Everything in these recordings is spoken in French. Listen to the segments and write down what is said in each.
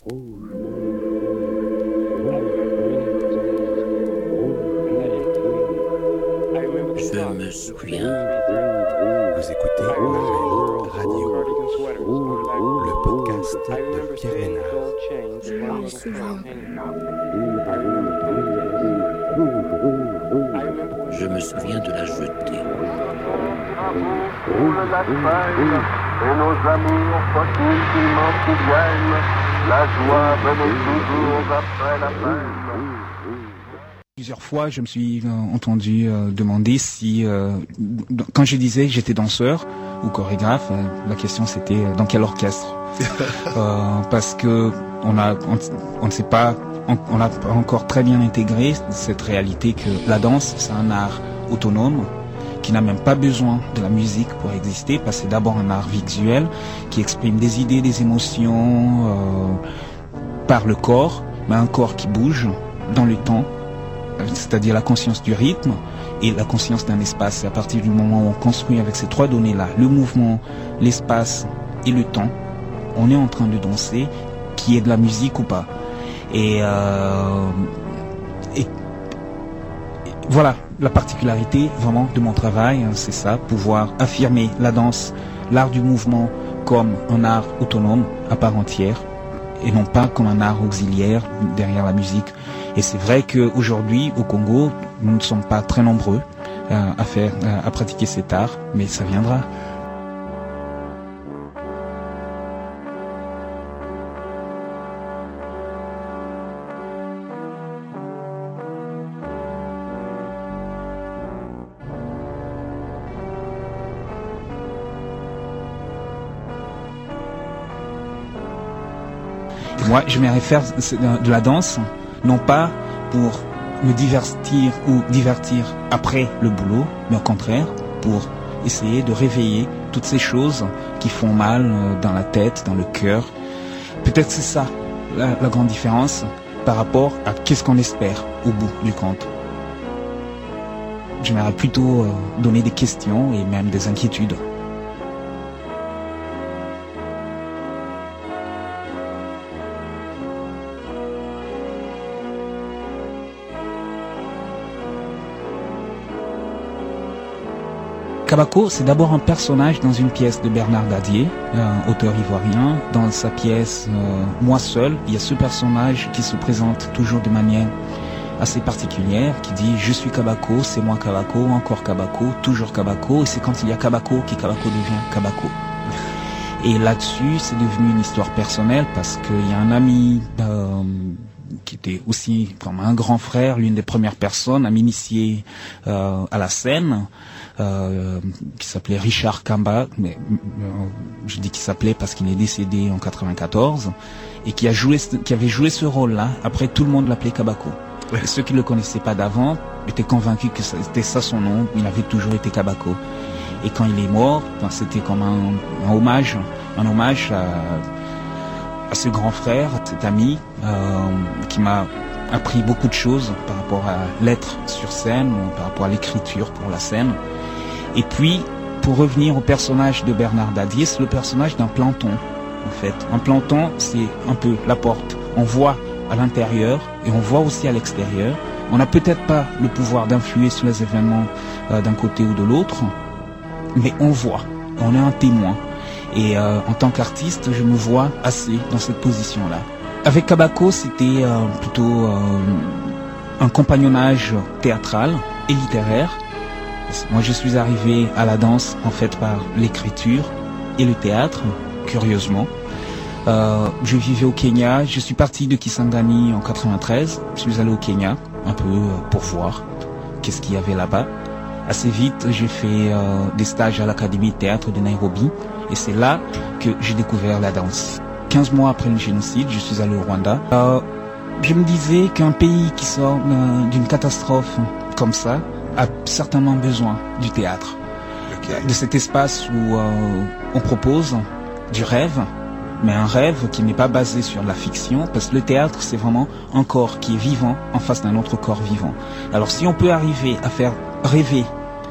Je me souviens. Vous écoutez Marvel Radio, le podcast de Pierre Ménard. Je me souviens de la jetée. Roule la feuille, et nos amours, faut-ils qu'ils m'en souviennent, la joie venait toujours après la peine. Plusieurs fois, je me suis entendu demander si, quand je disais j'étais danseur ou chorégraphe, la question c'était dans quel orchestre. Parce que on ne sait pas, on n'a pas encore très bien intégré cette réalité que la danse c'est un art autonome qui n'a même pas besoin de la musique pour exister, parce que c'est d'abord un art visuel qui exprime des idées, des émotions par le corps, mais un corps qui bouge dans le temps, c'est-à-dire la conscience du rythme et la conscience d'un espace. C'est à partir du moment où on construit avec ces trois données-là, le mouvement, l'espace et le temps, on est en train de danser, qu'il y ait de la musique ou pas. Et voilà, la particularité vraiment de mon travail, c'est ça, pouvoir affirmer la danse, l'art du mouvement comme un art autonome à part entière et non pas comme un art auxiliaire derrière la musique. Et c'est vrai qu'aujourd'hui, au Congo, nous ne sommes pas très nombreux à pratiquer cet art, mais ça viendra. Moi, je me réfère de la danse, non pas pour me divertir ou divertir après le boulot, mais au contraire, pour essayer de réveiller toutes ces choses qui font mal dans la tête, dans le cœur. Peut-être c'est ça la grande différence par rapport à qu'est-ce qu'on espère au bout du compte. J'aimerais plutôt donner des questions et même des inquiétudes. Kabako, c'est d'abord un personnage dans une pièce de Bernard Dadier, auteur ivoirien. Dans sa pièce Moi seul, il y a ce personnage qui se présente toujours de manière assez particulière, qui dit « Je suis Kabako, c'est moi Kabako, encore Kabako, toujours Kabako ». Et c'est quand il y a Kabako que Kabako devient Kabako. Et là-dessus, c'est devenu une histoire personnelle parce qu'il y a un ami qui était aussi comme un grand frère, l'une des premières personnes à m'initier à la scène, qui s'appelait Richard Kamba, mais je dis qu'il s'appelait parce qu'il est décédé en 94, et qui avait joué ce rôle-là. Après, tout le monde l'appelait Kabako. Et ceux qui ne le connaissaient pas d'avant étaient convaincus que c'était ça son nom. Il avait toujours été Kabako. Et quand il est mort, c'était comme un hommage à ce grand frère, cet ami, qui m'a appris beaucoup de choses par rapport à l'être sur scène, par rapport à l'écriture pour la scène. Et puis, pour revenir au personnage de Bernard Dadier, c'est le personnage d'un planton, en fait. Un planton, c'est un peu la porte. On voit à l'intérieur et on voit aussi à l'extérieur. On n'a peut-être pas le pouvoir d'influer sur les événements d'un côté ou de l'autre, mais on voit, on est un témoin. Et en tant qu'artiste, je me vois assez dans cette position-là. Avec Kabako, c'était plutôt un compagnonnage théâtral et littéraire. Moi, je suis arrivé à la danse, en fait, par l'écriture et le théâtre, curieusement. Je vivais au Kenya. Je suis parti de Kisangani en 93. Je suis allé au Kenya, un peu pour voir qu'est-ce qu'il y avait là-bas. Assez vite, j'ai fait des stages à l'Académie de théâtre de Nairobi. Et c'est là que j'ai découvert la danse. 15 mois après le génocide, je suis allé au Rwanda. Je me disais qu'un pays qui sort d'une catastrophe comme ça a certainement besoin du théâtre. Okay. De cet espace où on propose du rêve, mais un rêve qui n'est pas basé sur la fiction, parce que le théâtre, c'est vraiment un corps qui est vivant en face d'un autre corps vivant. Alors si on peut arriver à faire rêver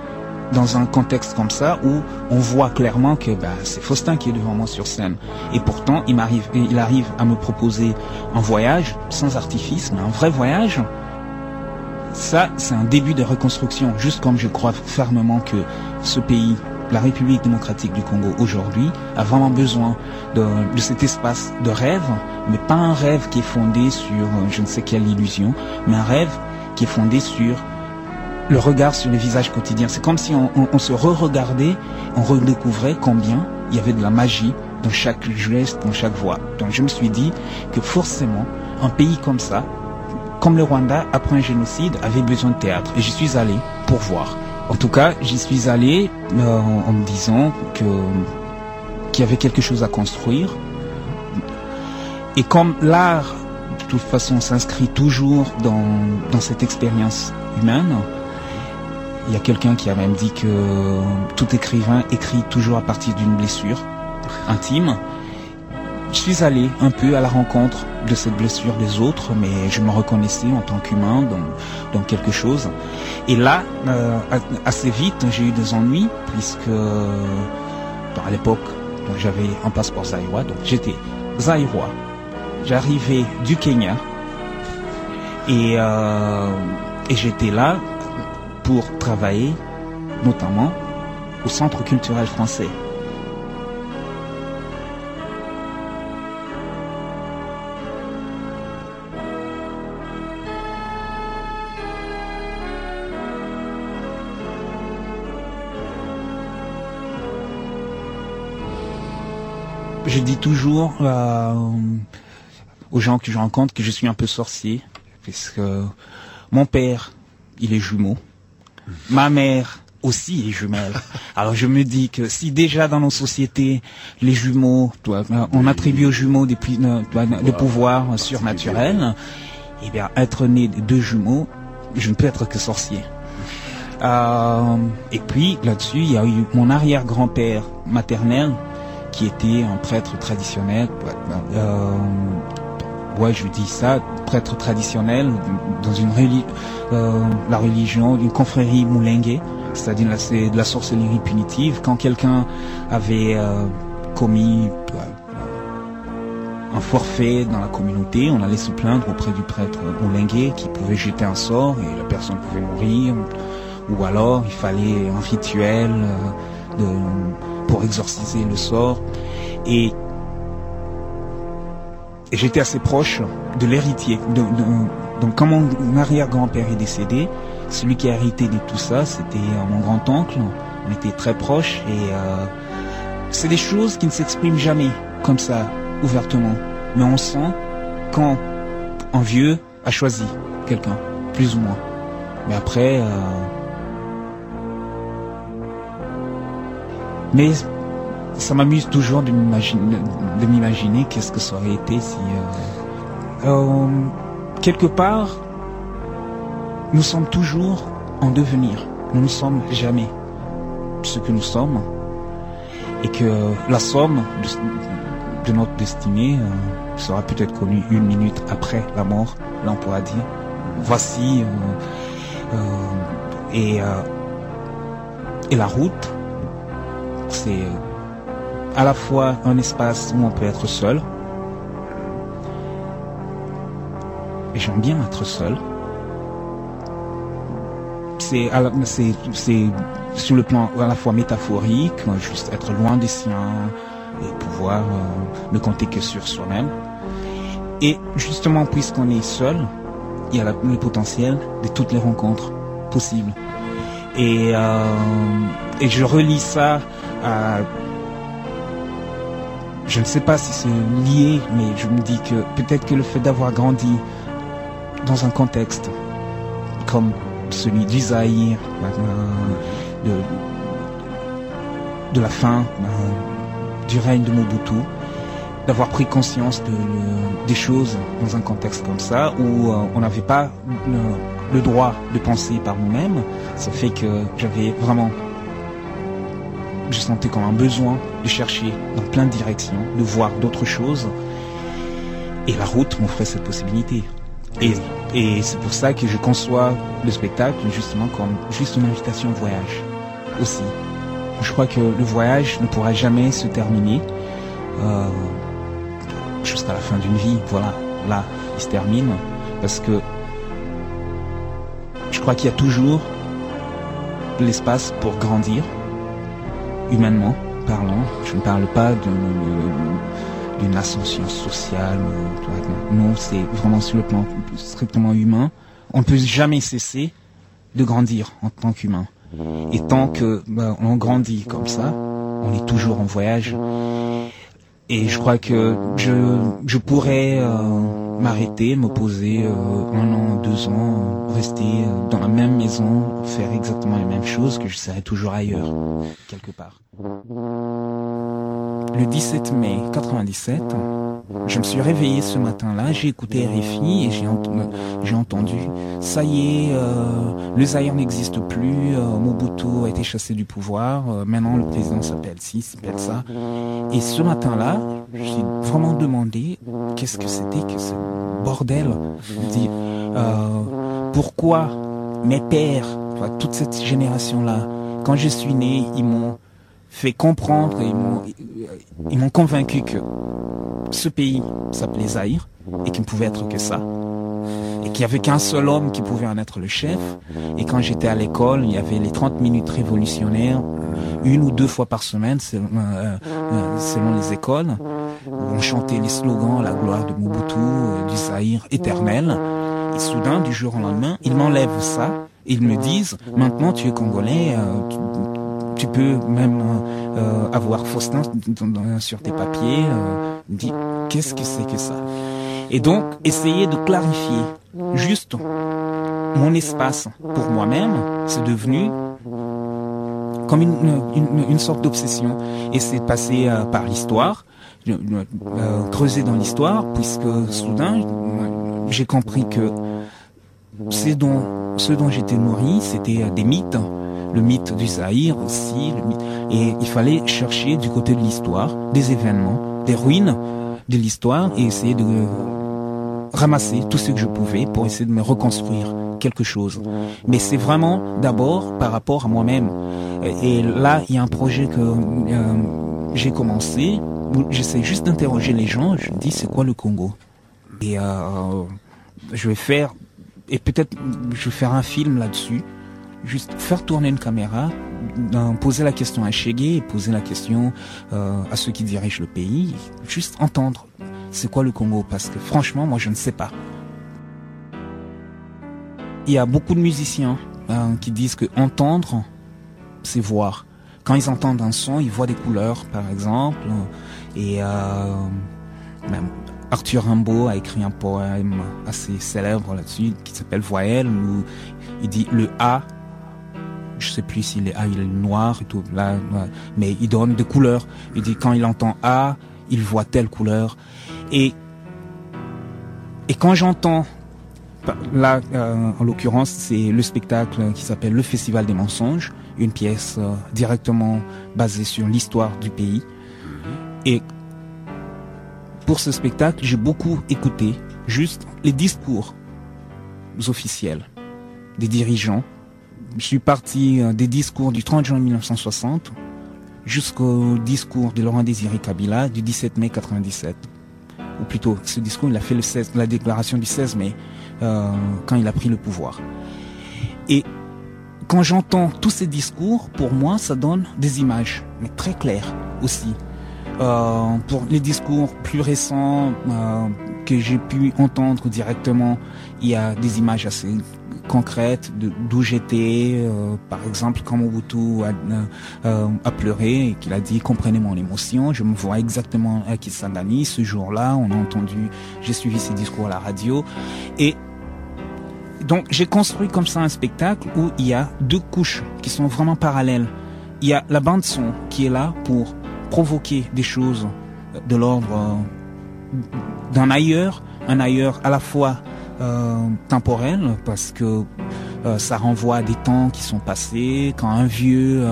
dans un contexte comme ça où on voit clairement que c'est Faustin qui est devant moi sur scène. Et pourtant, il arrive à me proposer un voyage sans artifice, mais un vrai voyage. Ça, c'est un début de reconstruction, juste comme je crois fermement que ce pays, la République démocratique du Congo aujourd'hui, a vraiment besoin de cet espace de rêve, mais pas un rêve qui est fondé sur je ne sais quelle illusion, mais un rêve qui est fondé sur le regard sur les visages quotidiens. C'est comme si on se re-regardait, on redécouvrait combien il y avait de la magie dans chaque geste, dans chaque voix. Donc je me suis dit que forcément, un pays comme ça, comme le Rwanda, après un génocide, avait besoin de théâtre. Et j'y suis allé pour voir. En tout cas, j'y suis allé en me disant qu'il y avait quelque chose à construire. Et comme l'art, de toute façon, s'inscrit toujours dans cette expérience humaine, il y a quelqu'un qui a même dit que tout écrivain écrit toujours à partir d'une blessure intime. Je suis allé un peu à la rencontre de cette blessure des autres, mais je me reconnaissais en tant qu'humain dans quelque chose. Et là, assez vite, j'ai eu des ennuis, puisque à l'époque, j'avais un passeport zaïrois, donc j'étais zaïrois. J'arrivais du Kenya et j'étais là pour travailler, notamment au Centre culturel français. Je dis toujours aux gens que je rencontre que je suis un peu sorcier, puisque mon père, il est jumeau, ma mère aussi est jumelle. Alors je me dis que si déjà dans nos sociétés, les jumeaux, on attribue aux jumeaux des pouvoirs surnaturels, eh bien être né de deux jumeaux, je ne peux être que sorcier. Et puis là-dessus, il y a eu mon arrière-grand-père maternel, qui était un prêtre traditionnel, je dis ça, prêtre traditionnel dans la religion d'une confrérie Mulenge, c'est-à-dire c'est de la sorcellerie punitive. Quand quelqu'un avait commis un forfait dans la communauté, on allait se plaindre auprès du prêtre Mulenge qui pouvait jeter un sort et la personne pouvait mourir, ou alors il fallait un rituel pour exorciser le sort. Et j'étais assez proche de l'héritier. Donc quand mon arrière-grand-père est décédé, celui qui a hérité de tout ça, c'était mon grand-oncle. On était très proches et c'est des choses qui ne s'expriment jamais comme ça, ouvertement. Mais on sent quand un vieux a choisi quelqu'un, plus ou moins. Mais après... Mais ça m'amuse toujours de m'imaginer qu'est-ce que ça aurait été si... quelque part, nous sommes toujours en devenir. Nous ne sommes jamais ce que nous sommes. Et que la somme de notre destinée sera peut-être connue 1 minute après la mort. Là, on pourra dire, voici... et la route, c'est à la fois un espace où on peut être seul, et j'aime bien être seul. C'est sur le plan à la fois métaphorique, juste être loin des siens et pouvoir ne compter que sur soi-même. Et justement, puisqu'on est seul, il y a le potentiel de toutes les rencontres possibles. Et je relie ça à... Je ne sais pas si c'est lié, mais je me dis que peut-être que le fait d'avoir grandi dans un contexte comme celui du Zaïre, de la fin du règne de Mobutu, d'avoir pris conscience des choses dans un contexte comme ça, où on n'avait pas le droit de penser par nous-mêmes, ça fait que je sentais comme un besoin de chercher dans plein de directions, de voir d'autres choses, et la route m'offrait cette possibilité. Et c'est pour ça que je conçois le spectacle justement comme juste une invitation au voyage. aussi. Je crois que le voyage ne pourra jamais se terminer jusqu'à la fin d'une vie. Voilà, là, il se termine parce que je crois qu'il y a toujours de l'espace pour grandir, humainement parlant. Je ne parle pas d'une ascension sociale. Non, c'est vraiment sur le plan strictement humain. On ne peut jamais cesser de grandir en tant qu'humain. Et tant que on grandit comme ça, on est toujours en voyage. Et je crois que je pourrais m'arrêter, me poser 1 an, 2 ans, rester dans la même maison, faire exactement les mêmes choses, que je serais toujours ailleurs, quelque part. Le 17 mai 97, je me suis réveillé ce matin-là, j'ai écouté RFI et j'ai entendu « Ça y est, le Zaïre n'existe plus, Mobutu a été chassé du pouvoir, maintenant le président s'appelle ci, s'appelle ça ». Et ce matin-là, j'ai vraiment demandé qu'est-ce que c'était que ce bordel. Pourquoi mes pères, toute cette génération-là, quand je suis né, ils m'ont fait comprendre, ils m'ont convaincu que ce pays s'appelait Zaïre et qu'il ne pouvait être que ça. Et qu'il n'y avait qu'un seul homme qui pouvait en être le chef. Et quand j'étais à l'école, il y avait les 30 minutes révolutionnaires, 1 ou 2 fois par semaine, selon les écoles, où on chantait les slogans à la gloire de Mobutu, du Zaïre éternel. Et soudain, du jour au lendemain, ils m'enlèvent ça et ils me disent « Maintenant, tu es Congolais, tu peux même avoir Faustin sur tes papiers. » Il me dit « Qu'est-ce que c'est que ça ?» Et donc, essayer de clarifier juste mon espace pour moi-même, c'est devenu comme une sorte d'obsession. Et c'est passé par l'histoire, creuser dans l'histoire, puisque soudain, j'ai compris que ce dont j'étais nourri, c'était des mythes. Le mythe du Zaïre aussi, et il fallait chercher du côté de l'histoire, des événements, des ruines de l'histoire, et essayer de ramasser tout ce que je pouvais pour essayer de me reconstruire quelque chose. Mais c'est vraiment d'abord par rapport à moi-même. Et là, il y a un projet que j'ai commencé, où j'essaie juste d'interroger les gens, je me dis c'est quoi le Congo? Et je vais faire un film là-dessus. Juste faire tourner une caméra, poser la question à Chegué et poser la question à ceux qui dirigent le pays, juste entendre c'est quoi le Congo, parce que franchement moi je ne sais pas. Il y a beaucoup de musiciens qui disent que entendre c'est voir. Quand ils entendent un son, ils voient des couleurs par exemple, et même Arthur Rimbaud a écrit un poème assez célèbre là-dessus qui s'appelle Voyelle, où il dit le A, je sais plus s'il est A, il est noir et tout, là, mais il donne des couleurs. Il dit quand il entend A, il voit telle couleur. Et quand j'entends, là, en l'occurrence, c'est le spectacle qui s'appelle Le Festival des Mensonges, une pièce directement basée sur l'histoire du pays. Et pour ce spectacle, j'ai beaucoup écouté juste les discours officiels des dirigeants. Je suis parti des discours du 30 juin 1960 jusqu'au discours de Laurent Désiré Kabila du 17 mai 97. Ou plutôt, ce discours, il a fait la déclaration du 16 mai, quand il a pris le pouvoir. Et quand j'entends tous ces discours, pour moi, ça donne des images, mais très claires aussi. Pour les discours plus récents que j'ai pu entendre directement, il y a des images assez concrètes d'où j'étais, par exemple quand Mobutu a pleuré et qu'il a dit comprenez mon émotion, je me vois exactement à Kisangani ce jour-là, j'ai suivi ses discours à la radio, et donc j'ai construit comme ça un spectacle où il y a 2 couches qui sont vraiment parallèles. Il y a la bande son qui est là pour provoquer des choses de l'ordre d'un ailleurs, un ailleurs à la fois temporel, parce que ça renvoie à des temps qui sont passés, quand un vieux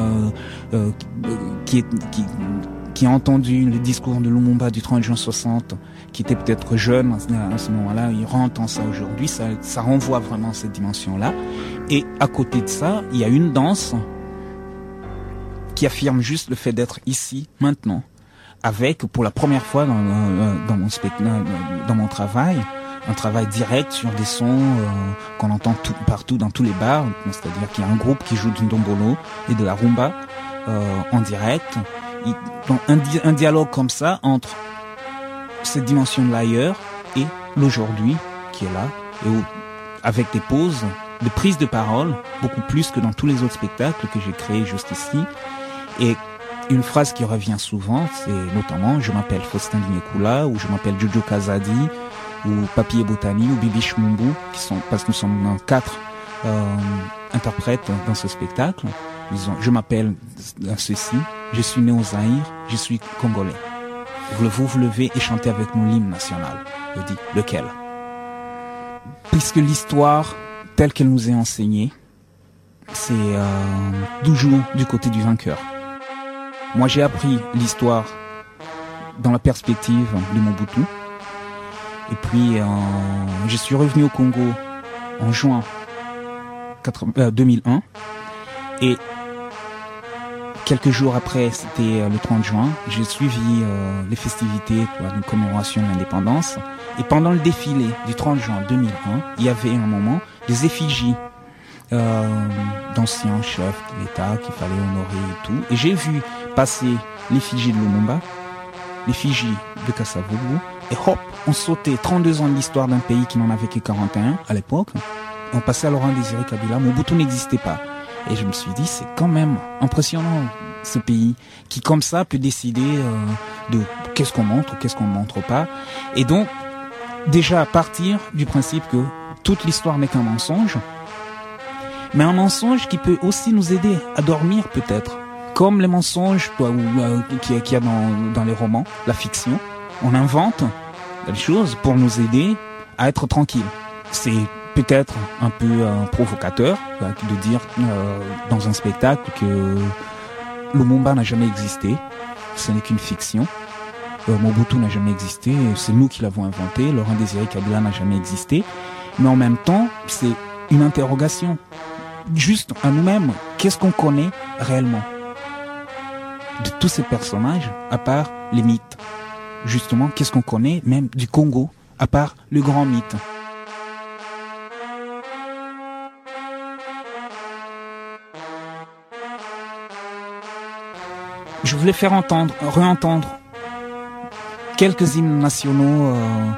qui a entendu le discours de Lumumba du 30 juin 60, qui était peut-être jeune à ce moment-là, il entend ça aujourd'hui, ça renvoie vraiment à cette dimension-là. Et à côté de ça, il y a une danse qui affirme juste le fait d'être ici, maintenant, avec, pour la première fois dans mon travail, un travail direct sur des sons qu'on entend partout dans tous les bars, c'est-à-dire qu'il y a un groupe qui joue du ndombolo et de la rumba en direct. Donc un dialogue comme ça entre cette dimension de l'ailleurs et l'aujourd'hui qui est là, et avec des pauses, des prises de parole, beaucoup plus que dans tous les autres spectacles que j'ai créés juste ici. Et une phrase qui revient souvent, c'est notamment « Je m'appelle Faustin Dinekula » ou « Je m'appelle Jojo Kazadi » ou « Papier Botani » ou « Bibi Shmumbu » parce que nous sommes 4 interprètes dans ce spectacle. Disons, je m'appelle ceci, je suis né au Zaïre, je suis congolais. Voulez-vous vous lever et chanter avec nous l'hymne national? Je dis, lequel? Puisque l'histoire, telle qu'elle nous est enseignée, c'est toujours du côté du vainqueur. Moi, j'ai appris l'histoire dans la perspective de Mobutu. Et puis, je suis revenu au Congo en juin 2001. Et quelques jours après, c'était le 30 juin, j'ai suivi les festivités de commémoration de l'indépendance. Et pendant le défilé du 30 juin 2001, il y avait un moment des effigies d'anciens chefs de l'État qu'il fallait honorer et tout. Et j'ai vu passer l'effigie de Lumumba, l'effigie de Kasavubu, et hop, on sautait 32 ans de l'histoire d'un pays qui n'en avait que 41 à l'époque. Et on passait à Laurent Désiré Kabila. Mobutu n'existait pas. Et je me suis dit, c'est quand même impressionnant, ce pays, qui comme ça peut décider de qu'est-ce qu'on montre ou qu'est-ce qu'on ne montre pas. Et donc, déjà à partir du principe que toute l'histoire n'est qu'un mensonge, mais un mensonge qui peut aussi nous aider à dormir peut-être, comme les mensonges qu'il y a dans les romans, la fiction. On invente des choses pour nous aider à être tranquille. C'est peut-être un peu provocateur de dire dans un spectacle que Lumumba n'a jamais existé, ce n'est qu'une fiction. Mobutu n'a jamais existé, c'est nous qui l'avons inventé. Laurent Désiré Kabila n'a jamais existé. Mais en même temps, c'est une interrogation. Juste à nous-mêmes, qu'est-ce qu'on connaît réellement de tous ces personnages, à part les mythes? Justement, qu'est-ce qu'on connaît même du Congo, à part le grand mythe? Je voulais faire réentendre quelques hymnes nationaux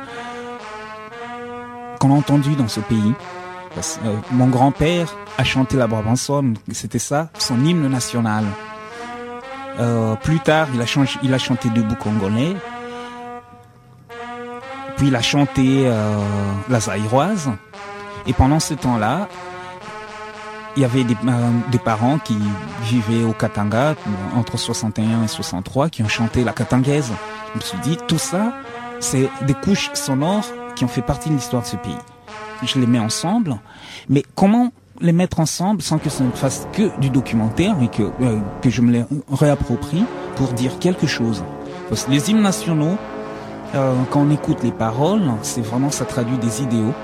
qu'on a entendus dans ce pays. Mon grand-père a chanté la Brabançonne, c'était ça, son hymne national. Plus tard, il a chanté Debout Congolais. Puis il a chanté la Zaïroise. Et pendant ce temps-là, il y avait des parents qui vivaient au Katanga entre 61 et 63 qui ont chanté la katangaise. Je me suis dit, tout ça, c'est des couches sonores qui ont fait partie de l'histoire de ce pays. Je les mets ensemble, mais comment les mettre ensemble sans que ça ne fasse que du documentaire et que je me les réapproprie pour dire quelque chose? Parce que les hymnes nationaux, quand on écoute les paroles, c'est vraiment, ça traduit des idéaux.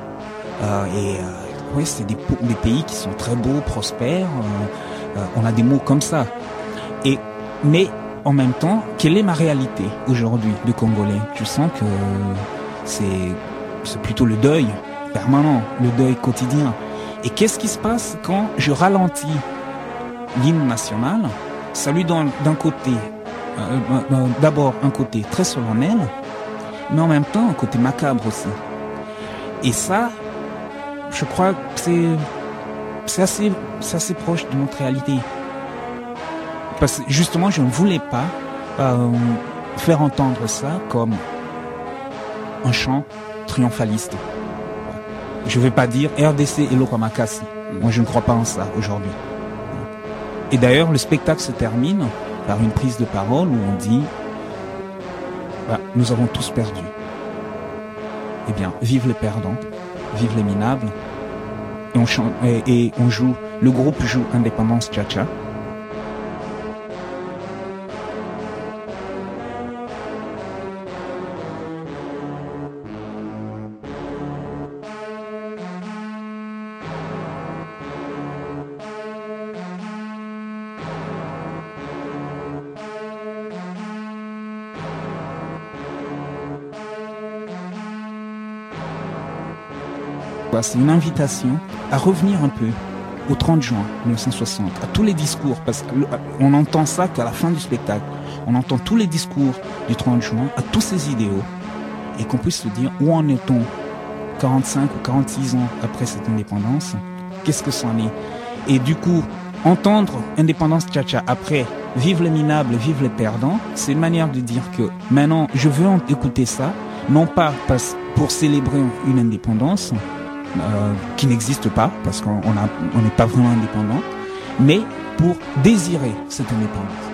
Oui, c'est des pays qui sont très beaux, prospères. On a des mots comme ça. Mais en même temps, quelle est ma réalité aujourd'hui de Congolais? Je sens que c'est plutôt le deuil permanent, le deuil quotidien. Et qu'est-ce qui se passe quand je ralentis l'hymne national? Ça lui donne d'un côté, d'abord un côté très solennel, mais en même temps un côté macabre aussi. Et ça, je crois que c'est assez proche de notre réalité. Parce que justement, je ne voulais pas faire entendre ça comme un chant triomphaliste. Je ne vais pas dire RDC et Lokamakasi. Moi, je ne crois pas en ça aujourd'hui. Et d'ailleurs, le spectacle se termine par une prise de parole où on dit nous avons tous perdu. Eh bien, vive les perdants, vive les minables. Et on joue, le groupe joue Indépendance Tcha-Tcha. C'est une invitation à revenir un peu au 30 juin 1960, à tous les discours, parce qu'on n'entend ça qu'à la fin du spectacle. On entend tous les discours du 30 juin, à tous ces idéaux, et qu'on puisse se dire où en est-on 45 ou 46 ans après cette indépendance, qu'est-ce que c'en est? Et du coup, entendre Indépendance Tcha-Tcha après Vive les minables, vive les perdants, c'est une manière de dire que maintenant je veux écouter ça, non pas pour célébrer une indépendance qui n'existe pas, parce qu'on n'est pas vraiment indépendant, mais pour désirer cette indépendance.